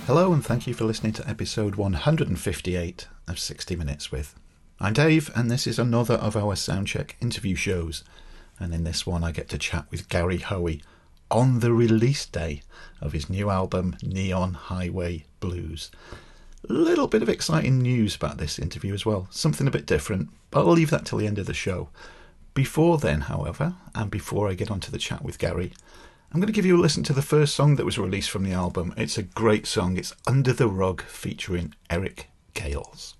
Hello and thank you for listening to episode 158 of 60 Minutes With. I'm Dave and this is another of our Soundcheck interview shows, and in this one I get to chat with Gary Hoey on the release day of his new album Neon Highway Blues. A little bit of exciting news about this interview as well, something a bit different, but I'll leave that till the end of the show. Before then, however, and before I get onto the chat with Gary, I'm going to give you a listen to the first song that was released from the album. It's a great song. It's Under the Rug featuring Eric Gales.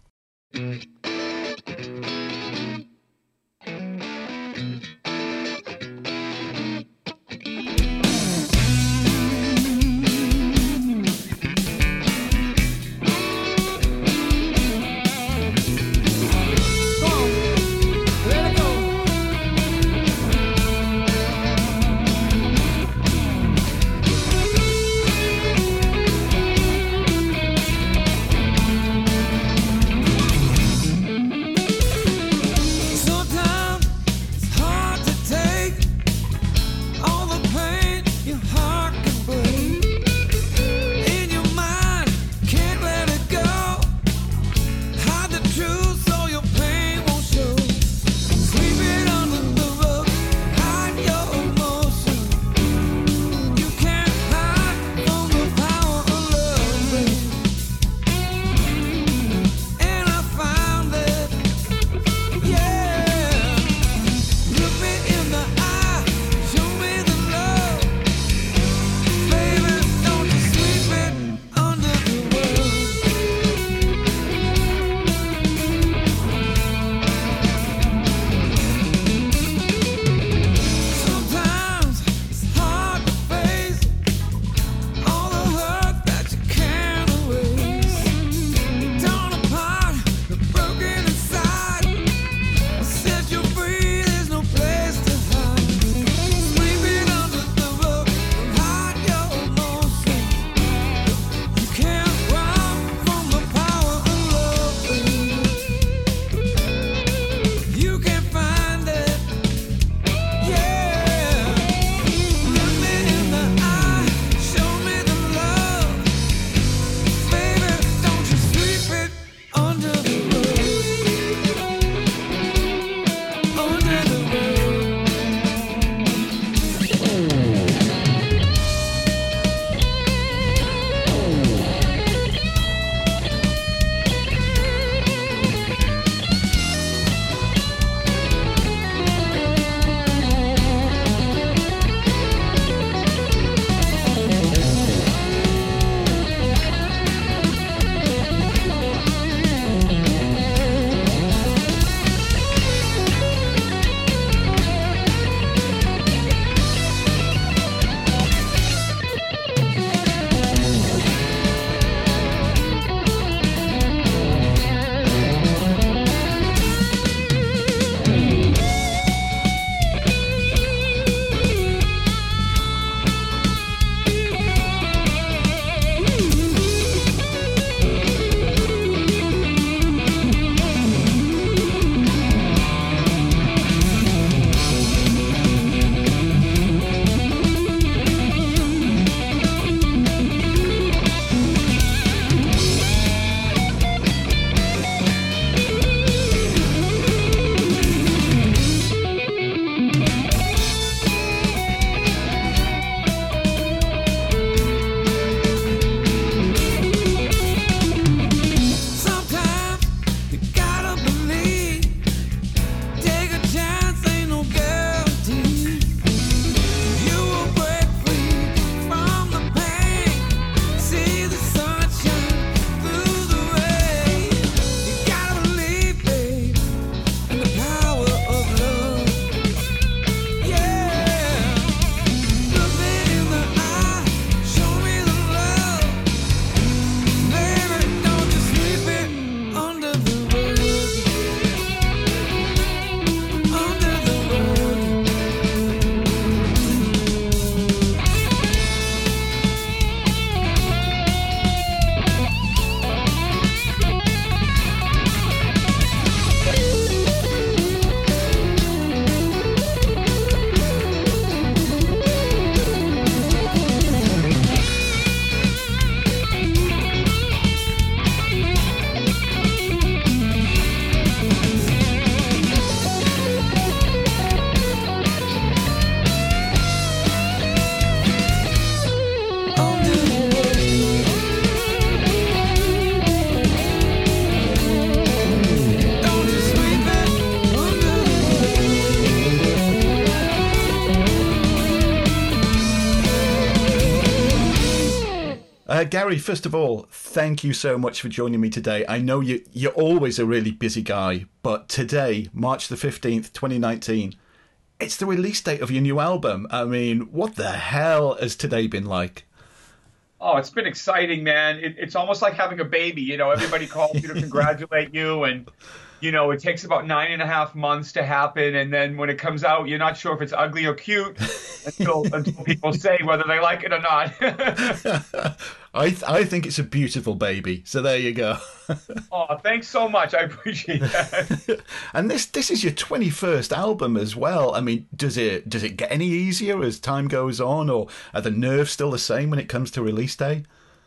Gary, first of all, thank you so much for joining me today. I know you're always a really busy guy, but today, March the 15th, 2019, it's the release date of your new album. I mean, what the hell has today been like? Oh, it's been exciting, man. It's almost like having a baby. You know, everybody calls you to congratulate you, and you know, it takes about 9.5 months to happen, and then when it comes out, you're not sure if it's ugly or cute until people say whether they like it or not. I think it's a beautiful baby. So there you go. Oh, thanks so much. I appreciate that. And this is your 21st album as well. I mean, does it get any easier as time goes on, or are the nerves still the same when it comes to release day?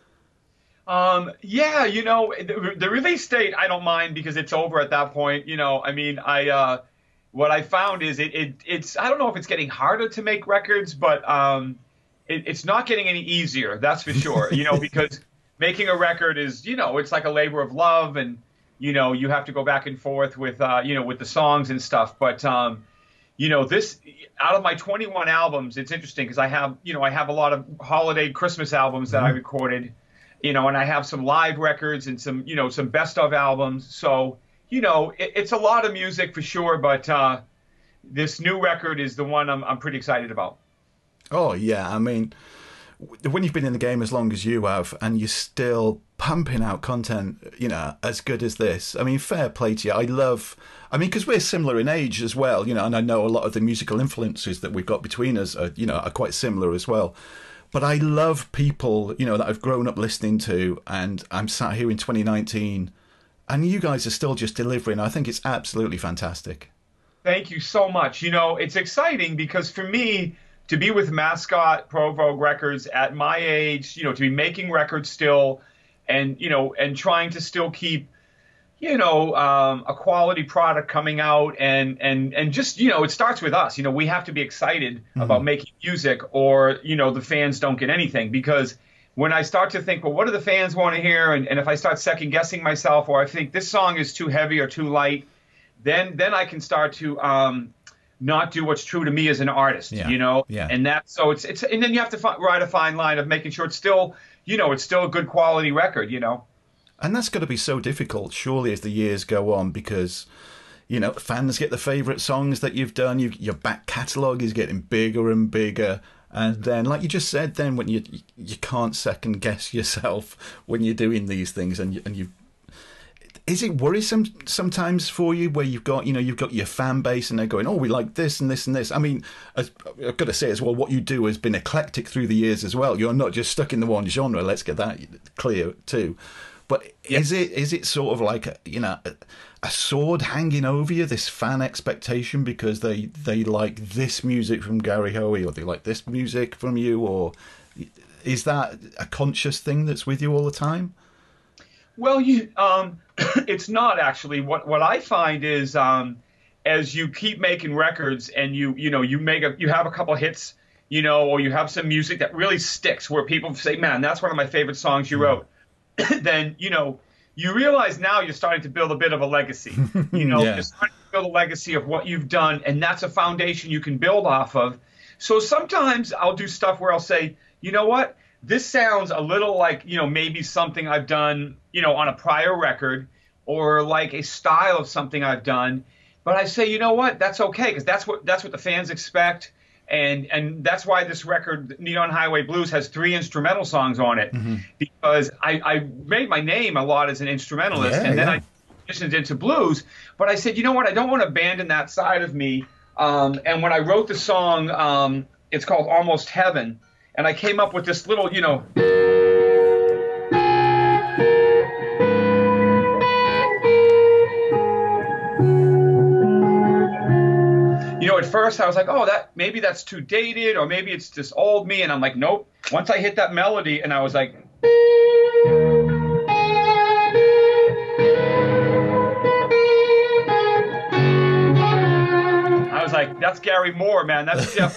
Yeah, you know, the release date, I don't mind because it's over at that point. You know, I mean, what I found is it's, I don't know if it's getting harder to make records, but, it's not getting any easier. That's for sure. You know, because making a record is, you know, it's like a labor of love, and, you know, you have to go back and forth with, you know, with the songs and stuff. But, you know, this, out of my 21 albums, it's interesting because I have a lot of holiday Christmas albums that I recorded. You know, and I have some live records and some, you know, some best of albums. So, you know, it's a lot of music for sure, but this new record is the one I'm pretty excited about. Oh, yeah. I mean, when you've been in the game as long as you have and you're still pumping out content, you know, as good as this, I mean, fair play to you. I mean, because we're similar in age as well, you know, and I know a lot of the musical influences that we've got between us are, you know, are quite similar as well. But I love people, you know, that I've grown up listening to, and I'm sat here in 2019, and you guys are still just delivering. I think it's absolutely fantastic. Thank you so much. You know, it's exciting because for me, to be with Mascot Pro Vogue Records at my age, you know, to be making records still, and, you know, and trying to still keep, you know, a quality product coming out, and just, you know, it starts with us. You know, we have to be excited about making music, or, you know, the fans don't get anything. Because when I start to think, well, what do the fans want to hear? And if I start second guessing myself, or I think this song is too heavy or too light, then I can start to not do what's true to me as an artist, you know? Yeah. And so it's, and then you have to ride a fine line of making sure it's still, you know, it's still a good quality record, you know? And that's got to be so difficult, surely, as the years go on, because, you know, fans get the favourite songs that you've done. Your back catalogue is getting bigger and bigger. And then, like you just said, then when you can't second guess yourself when you're doing these things, and you is it worrisome sometimes for you where you've got your fan base and they're going, oh, we like this and this and this? I mean, I've got to say as well, what you do has been eclectic through the years as well. You're not just stuck in the one genre. Let's get that clear too. But is it sort of like a sword hanging over you, this fan expectation because they like this music from Gary Hoey, or they like this music from you, or is that a conscious thing that's with you all the time? Well, it's not actually. What I find is as you keep making records and you have a couple hits, you know, or you have some music that really sticks where people say, man, that's one of my favorite songs you wrote. Then, you know, you realize now you're starting to build a bit of a legacy. You know, You're starting to build a legacy of what you've done, and that's a foundation you can build off of. So sometimes I'll do stuff where I'll say, you know what, this sounds a little like, you know, maybe something I've done, you know, on a prior record, or like a style of something I've done. But I say, you know what, that's okay, because that's what the fans expect. And that's why this record, Neon Highway Blues, has 3 instrumental songs on it, because I made my name a lot as an instrumentalist, and then I transitioned into blues. But I said, you know what, I don't want to abandon that side of me. And when I wrote the song, it's called Almost Heaven, and I came up with this little, you know... You know, at first I was like, oh, maybe that's too dated, or maybe it's just old me. And I'm like, nope. Once I hit that melody and I was like, that's Gary Moore, man. That's Jeff.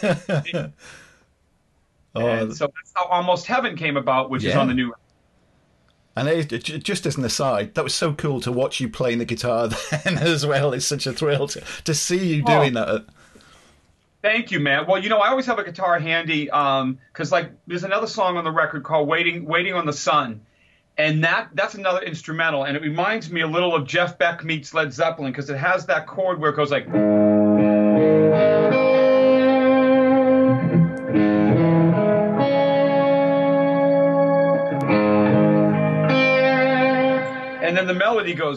And so that's how Almost Heaven came about, which is on the new record. And just as an aside, that was so cool to watch you playing the guitar then as well. It's such a thrill to see you doing that. Thank you, man. Well, I always have a guitar handy, 'cause like there's another song on the record called "Waiting on the Sun," and that's another instrumental, and it reminds me a little of Jeff Beck meets Led Zeppelin because it has that chord where it goes like, and then the melody goes.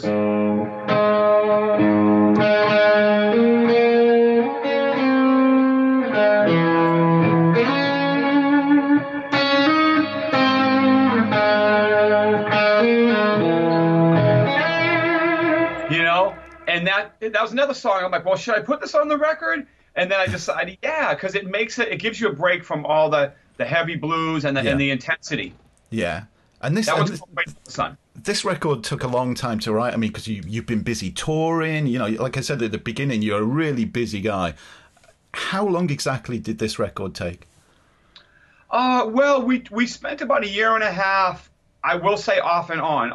And that was another song. I'm like, well, should I put this on the record? And then I decided, yeah, because it gives you a break from all the heavy blues and the intensity. Yeah, and that was Waiting on the Sun. This record took a long time to write. I mean, because you've been busy touring. Like I said at the beginning, you're a really busy guy. How long exactly did this record take? Well, we spent about a year and a half. I will say off and on.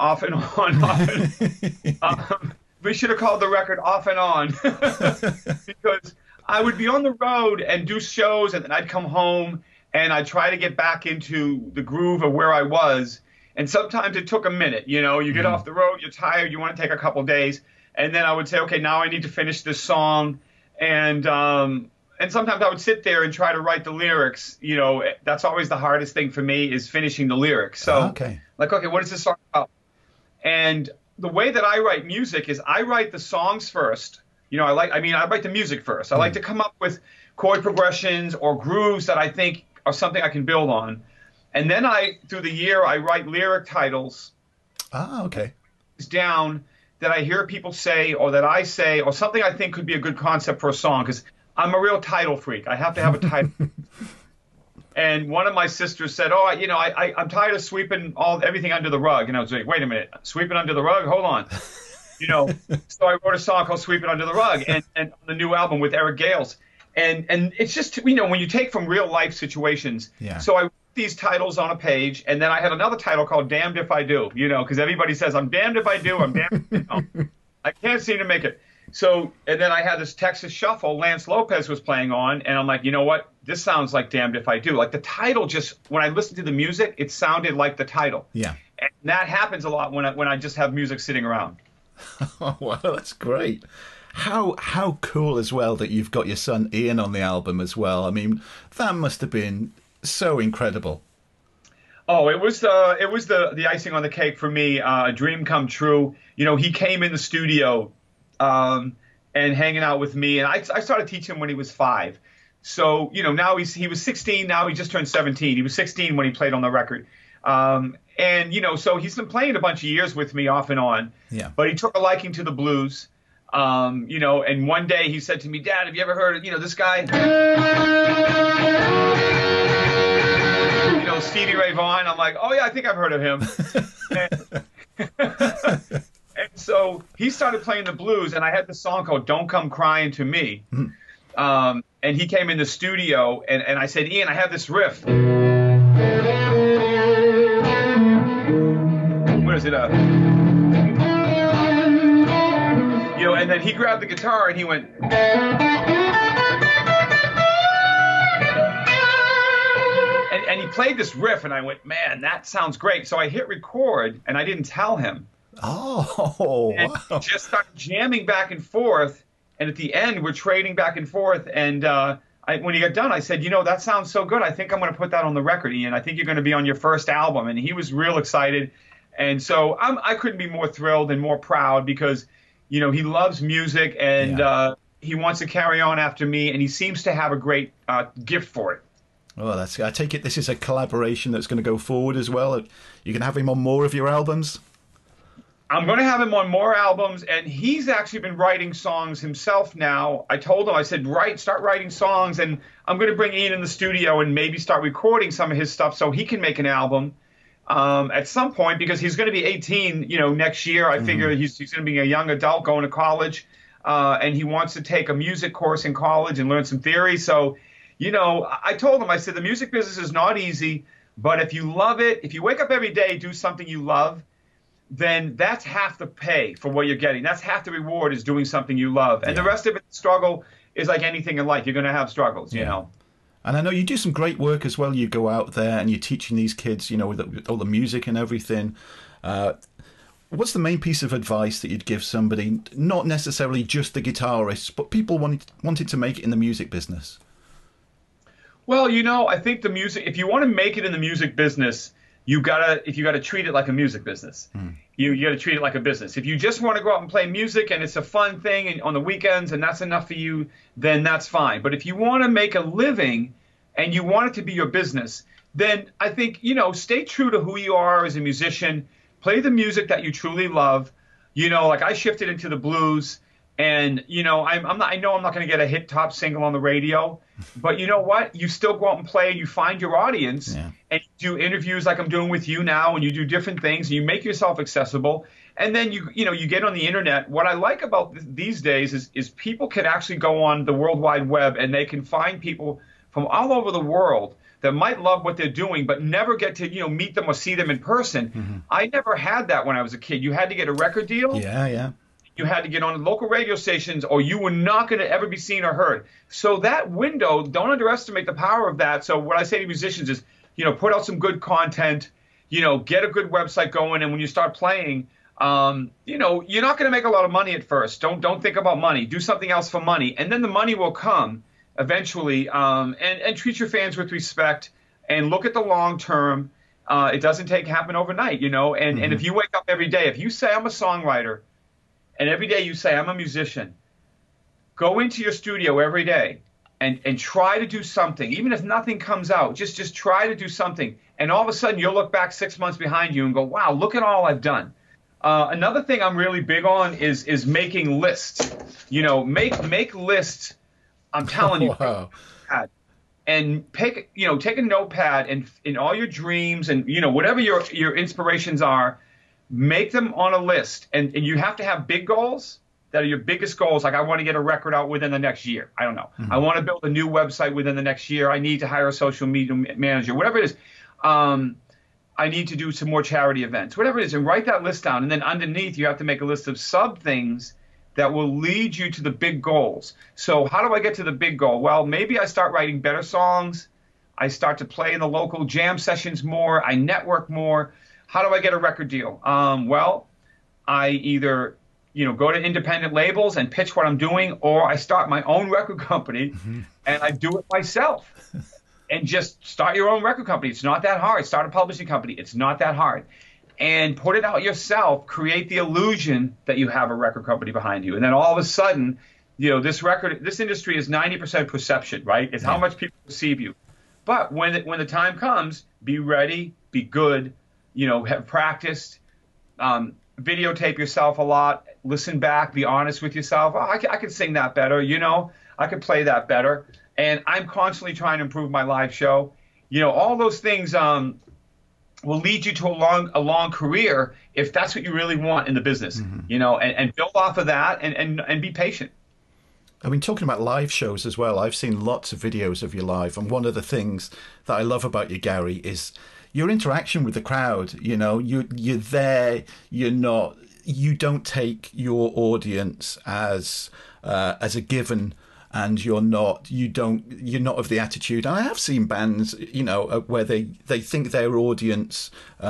We should have called the record Off and On because I would be on the road and do shows, and then I'd come home and I'd try to get back into the groove of where I was. And sometimes it took a minute. You get off the road, you're tired, you want to take a couple days, and then I would say, okay, now I need to finish this song. And sometimes I would sit there and try to write the lyrics. That's always the hardest thing for me is finishing the lyrics. So, okay, what is this song about? And the way that I write music is I write the songs first. I write the music first. I like to come up with chord progressions or grooves that I think are something I can build on. And then through the year, I write lyric titles. Okay. Down that I hear people say or that I say or something I think could be a good concept for a song because I'm a real title freak. I have to have a title. And one of my sisters said, I'm tired of sweeping everything under the rug. And I was like, wait a minute, sweeping under the rug? Hold on. So I wrote a song called Sweeping Under the Rug and on the new album with Eric Gales. And it's just, when you take from real life situations. Yeah. So I wrote these titles on a page, and then I had another title called Damned If I Do, because everybody says, I'm damned if I do, I'm damned if I don't. I can't seem to make it. So, and then I had this Texas Shuffle Lance Lopez was playing on, and I'm like, you know what? This sounds like Damned If I Do. Like the title just, when I listened to the music, it sounded like the title. Yeah. And that happens a lot when I just have music sitting around. Oh, wow, that's great. How cool as well that you've got your son Ian on the album as well. I mean, that must have been so incredible. Oh, it was the icing on the cake for me, a dream come true. He came in the studio and hanging out with me, and I started teaching him when he was 5. So, now he was 16, now he just turned 17. He was 16 when he played on the record. And, so he's been playing a bunch of years with me off and on. Yeah. But he took a liking to the blues. And one day he said to me, Dad, have you ever heard of, this guy? Stevie Ray Vaughan. I'm like, oh, yeah, I think I've heard of him. And so he started playing the blues, and I had this song called Don't Come Crying to Me. And he came in the studio, and I said, Ian, I have this riff. What is it? And then he grabbed the guitar, and he went... And he played this riff, and I went, man, that sounds great. So I hit record, and I didn't tell him. Oh, and wow. Just started jamming back and forth, and at the end, we're trading back and forth. And when he got done, I said, that sounds so good. I think I'm going to put that on the record, Ian. I think you're going to be on your first album. And he was real excited. And so I couldn't be more thrilled and more proud because, he loves music, and he wants to carry on after me, and he seems to have a great gift for it. Well, I take it this is a collaboration that's going to go forward as well. You can have him on more of your albums? I'm going to have him on more albums, and he's actually been writing songs himself now. I told him, I said, start writing songs, and I'm going to bring Ian in the studio and maybe start recording some of his stuff so he can make an album at some point, because he's going to be 18, next year. I figure he's going to be a young adult going to college, and he wants to take a music course in college and learn some theory. So, I told him, I said, the music business is not easy, but if you love it, if you wake up every day, do something you love, then that's half the pay for what you're getting. That's half the reward is doing something you love. And the rest of it, struggle. is like anything in life. You're going to have struggles, you know. And I know you do some great work as well. You go out there and you're teaching these kids, you know, with all the music and everything. What's the main piece of advice that you'd give somebody, not necessarily just the guitarists, but people wanted to make it in the music business? Well, you know, I think the music, if you want to make it in the music business, you gotta treat it like a music business. You gotta treat it like a business. If you just want to go out and play music and it's a fun thing and on the weekends and that's enough for you, then that's fine. But if you want to make a living and you want it to be your business, then I think, you know, stay true to who you are as a musician. Play the music that you truly love. You know, like I shifted into the blues, and you know, I know I'm not going to get a hit top single on the radio, but you know what? You still go out and play, and you find your audience, and you do interviews like I'm doing with you now, and you do different things, and you make yourself accessible, and then you get on the internet. What I like about these days is people can actually go on the World Wide Web, and they can find people from all over the world that might love what they're doing, but never get to, you know, meet them or see them in person. I never had that when I was a kid. You had to get a record deal. You had to get on local radio stations, or you were not going to ever be seen or heard. So that window, don't underestimate the power of that. So what I say to musicians is, you know, put out some good content, you know, get a good website going, and when you start playing, you know, you're not going to make a lot of money at first. Don't think about money. Do something else for money, and then the money will come eventually. And treat your fans with respect, and look at the long term. It doesn't happen overnight, you know. And if you wake up every day, if you say I'm a songwriter, and every day you say I'm a musician, go into your studio every day and try to do something. Even if nothing comes out, just try to do something. And all of a sudden you'll look back 6 months behind you and go, wow, look at all I've done. Another thing I'm really big on is making lists. You know, make lists. I'm telling you. Wow. And take a notepad and in all your dreams and, you know, whatever your inspirations are, make them on a list. And you have to have big goals that are your biggest goals. Like, I want to get a record out within the next year. I don't know. I want to build a new website within the next year. I need to hire a social media manager, whatever it is. I need to do some more charity events, whatever it is, and write that list down. And then underneath, you have to make a list of sub things that will lead you to the big goals. So how do I get to the big goal? Well, maybe I start writing better songs. I start to play in the local jam sessions more. I network more. How do I get a record deal? Well, I either, you know, go to independent labels and pitch what I'm doing, or I start my own record company and I do it myself. And just start your own record company. It's not that hard. Start a publishing company. It's not that hard. And put it out yourself. Create the illusion that you have a record company behind you. And then all of a sudden, you know, this industry is 90% perception, right? It's how much people perceive you. But when the time comes, be ready, be good, you know, have practiced, videotape yourself a lot, listen back, be honest with yourself. Oh, I could sing that better, you know, I could play that better. And I'm constantly trying to improve my live show. You know, all those things will lead you to a long career if that's what you really want in the business, you know, and build off of that and be patient. I mean, talking about live shows as well, I've seen lots of videos of you live. And one of the things that I love about you, Gary, is your interaction with the crowd. You know, you're there, you don't take your audience as a given. And you're not of the attitude. And I have seen bands, you know, where they think their audience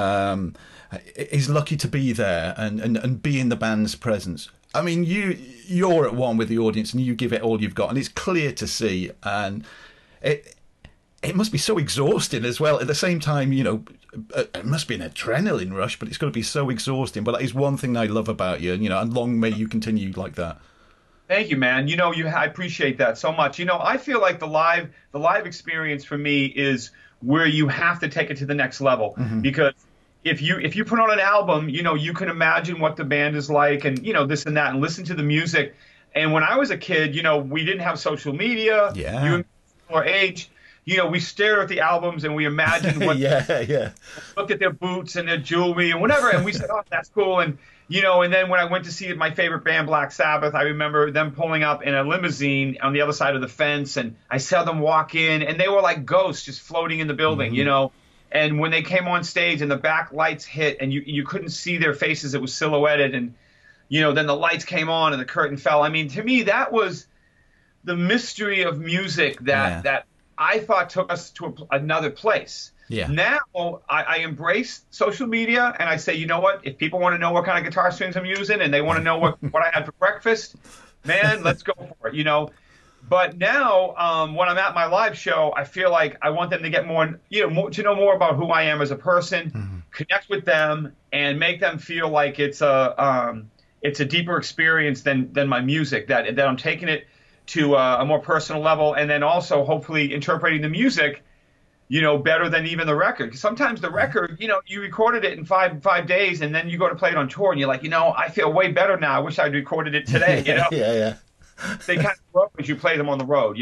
is lucky to be there and be in the band's presence. I mean, you're at one with the audience and you give it all you've got, and it's clear to see. And it must be so exhausting as well. At the same time, you know, it must be an adrenaline rush, but it's got to be so exhausting. But that is one thing I love about you, and you know, and long may you continue like that. Thank you, man. You know, I appreciate that so much. You know, I feel like the live experience for me is where you have to take it to the next level, because if you put on an album, you know, you can imagine what the band is like, and you know, this and that, and listen to the music. And when I was a kid, you know, we didn't have social media. Yeah. You or age. You know, we stare at the albums and we imagine what. Look at their boots and their jewelry and whatever, and we said, "Oh, that's cool." And you know, and then when I went to see my favorite band, Black Sabbath, I remember them pulling up in a limousine on the other side of the fence, and I saw them walk in, and they were like ghosts just floating in the building, you know. And when they came on stage and the back lights hit, and you couldn't see their faces, it was silhouetted, and you know, then the lights came on and the curtain fell. I mean, to me, that was the mystery of music that I thought took us to another place. Yeah. Now I embrace social media, and I say, you know what? If people want to know what kind of guitar strings I'm using and they want to know what I had for breakfast, man, let's go for it, you know. But now, when I'm at my live show, I feel like I want them to get more, to know more about who I am as a person, connect with them, and make them feel like it's a deeper experience than my music. That I'm taking it to a more personal level, and then also hopefully interpreting the music, better than even the record. 'Cause sometimes the record, you recorded it in five days, and then you go to play it on tour, and you're like, I feel way better now. I wish I'd recorded it today. Yeah. They kind of grow as you play them on the road,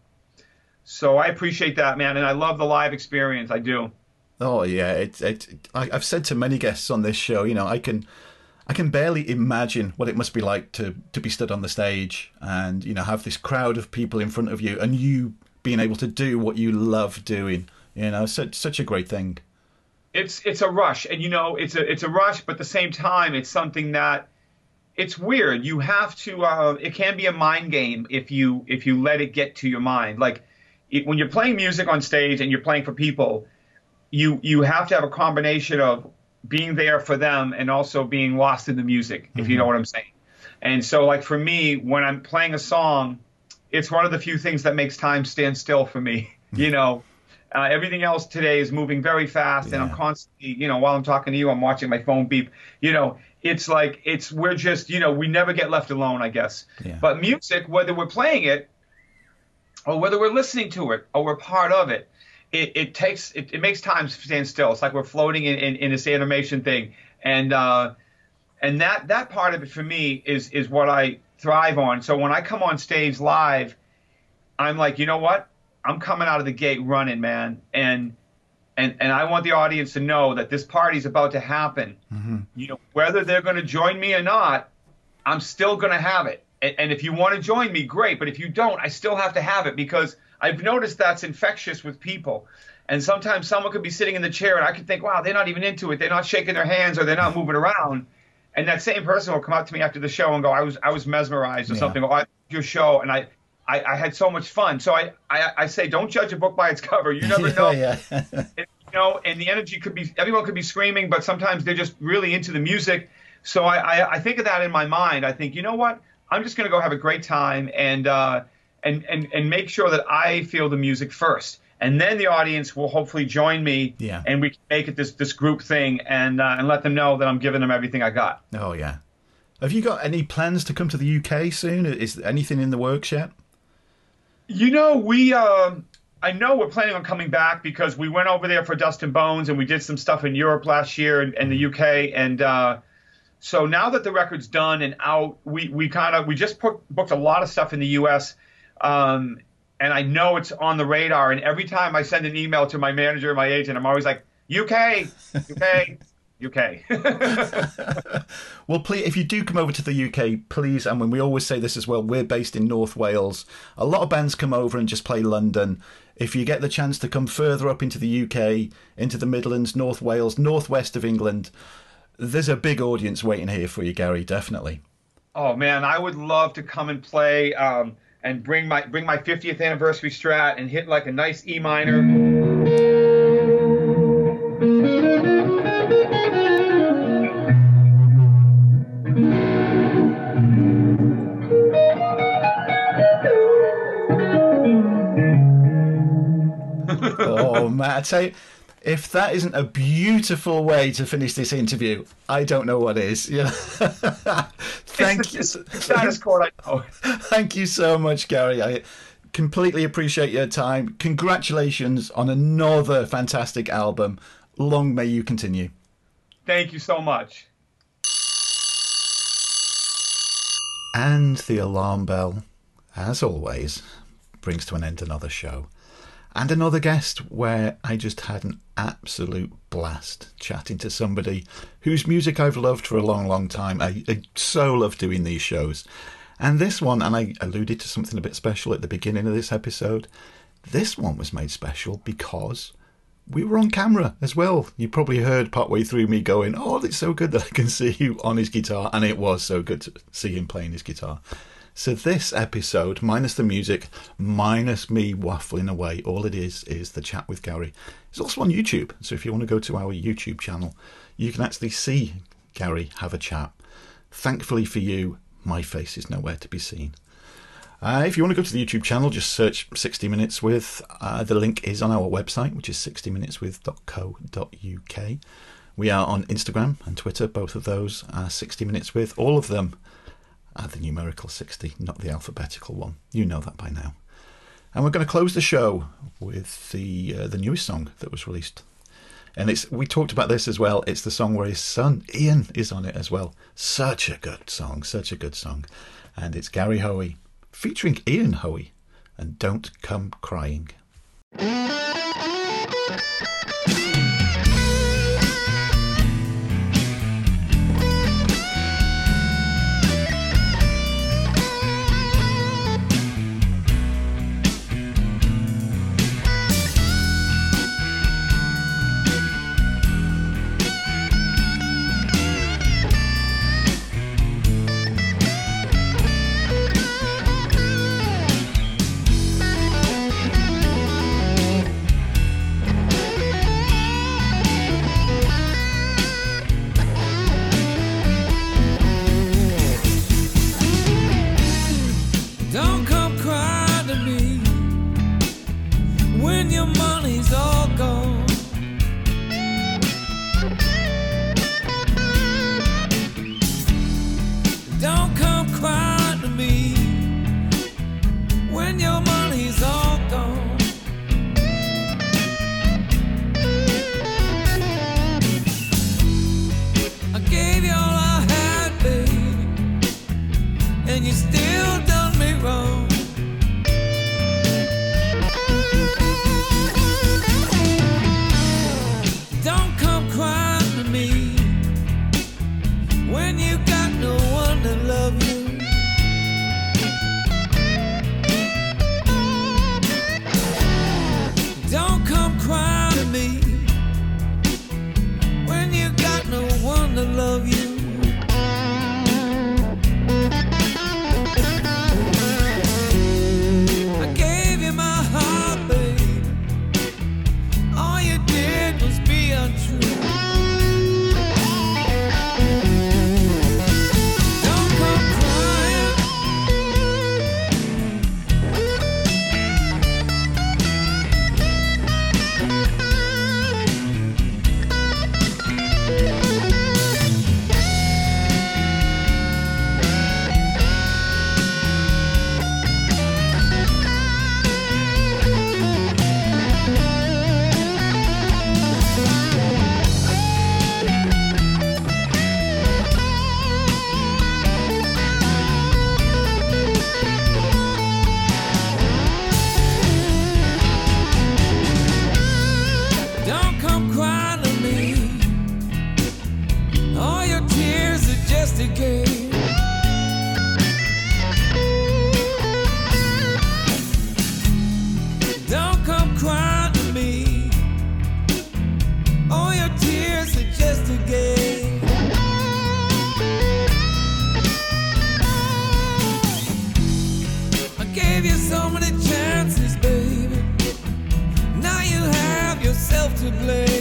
So I appreciate that, man, and I love the live experience. I do. Oh yeah, I've said to many guests on this show, I can barely imagine what it must be like to be stood on the stage and have this crowd of people in front of you, and you being able to do what you love doing. Such a great thing. It's a rush, and it's a rush, but at the same time, it's something that it's weird. You have to. It can be a mind game if you let it get to your mind. Like when you're playing music on stage and you're playing for people, you have to have a combination of being there for them and also being lost in the music, if you know what I'm saying. And so, like for me, when I'm playing a song, it's one of the few things that makes time stand still for me. Everything else today is moving very fast, and I'm constantly, while I'm talking to you, I'm watching my phone beep. It's like we're just, we never get left alone, I guess. Yeah. But music, whether we're playing it or whether we're listening to it or we're part of it, it makes time stand still. It's like we're floating in this animation thing, and that part of it for me is what I thrive on. So when I come on stage live, I'm like, you know what? I'm coming out of the gate running, man, and I want the audience to know that this party's about to happen. Whether they're going to join me or not, I'm still going to have it. And if you want to join me, great. But if you don't, I still have to have it, because I've noticed that's infectious with people. And sometimes someone could be sitting in the chair and I could think, wow, they're not even into it. They're not shaking their hands or they're not moving around. And that same person will come up to me after the show and go, I was mesmerized or something. Or I loved your show and I had so much fun. So I say, don't judge a book by its cover. You never know. And the energy could be, everyone could be screaming, but sometimes they're just really into the music. So I think of that in my mind. I think, you know what? I'm just going to go have a great time and make sure that I feel the music first. And then the audience will hopefully join me, and we can make it this group thing and let them know that I'm giving them everything I got. Oh, yeah. Have you got any plans to come to the UK soon? Is anything in the works yet? I know we're planning on coming back because we went over there for Dust and Bones and we did some stuff in Europe last year and the UK. And so now that the record's done and out, we just booked a lot of stuff in the US. And I know it's on the radar. And every time I send an email to my manager or my agent, I'm always like, UK. Well, please, if you do come over to the UK, please, and when we always say this as well, we're based in North Wales. A lot of bands come over and just play London. If you get the chance to come further up into the UK, into the Midlands, North Wales, northwest of England, there's a big audience waiting here for you, Gary, definitely. Oh, man, I would love to come and play and bring my 50th anniversary Strat and hit like a nice E minor. Oh, man, I tell you, if that isn't a beautiful way to finish this interview, I don't know what is. Thank you. Status chord, I know. Thank you so much, Gary. I completely appreciate your time. Congratulations on another fantastic album. Long may you continue. Thank you so much. And the alarm bell, as always, brings to an end another show. And another guest where I just had an absolute blast chatting to somebody whose music I've loved for a long, long time. I so love doing these shows. And this one, and I alluded to something a bit special at the beginning of this episode, this one was made special because we were on camera as well. You probably heard partway through me going, oh, it's so good that I can see you on his guitar. And it was so good to see him playing his guitar. So this episode, minus the music, minus me waffling away, all it is the chat with Gary. It's also on YouTube, so if you want to go to our YouTube channel, you can actually see Gary have a chat. Thankfully for you, my face is nowhere to be seen. If you want to go to the YouTube channel, just search 60 Minutes With. The link is on our website, which is 60minuteswith.co.uk. We are on Instagram and Twitter, both of those are 60 Minutes With. All of them are the numerical 60, not the alphabetical one. You know that by now. And we're going to close the show with the newest song that was released. And we talked about this as well. It's the song where his son, Ian, is on it as well. Such a good song, such a good song. And it's Gary Hoey featuring Ian Hoey and Don't Come Crying. So many chances, baby. Now you have yourself to blame.